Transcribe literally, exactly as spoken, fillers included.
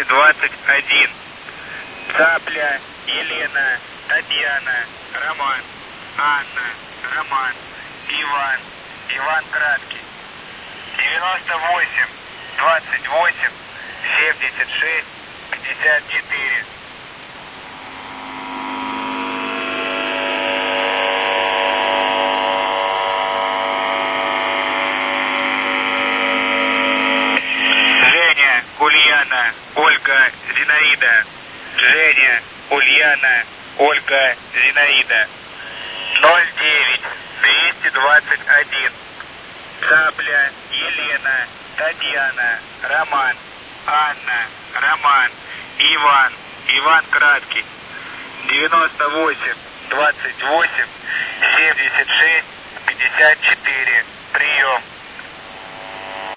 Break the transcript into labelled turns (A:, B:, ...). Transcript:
A: двадцать один. Цапля, Елена, Татьяна, Роман, Анна, Роман, Иван, Иван Краткий. девяносто восемь, двадцать восемь, семьдесят шесть, пятьдесят четыре. Женя, Ульяна, Ольга, Зинаида. Женя, Ульяна, Ольга, Зинаида. ноль девять, двести двадцать один. Цапля, Елена, Татьяна, Роман, Анна, Роман, Иван, Иван Краткий. девяносто восемь, двадцать восемь, семьдесят шесть, пятьдесят четыре. Прием.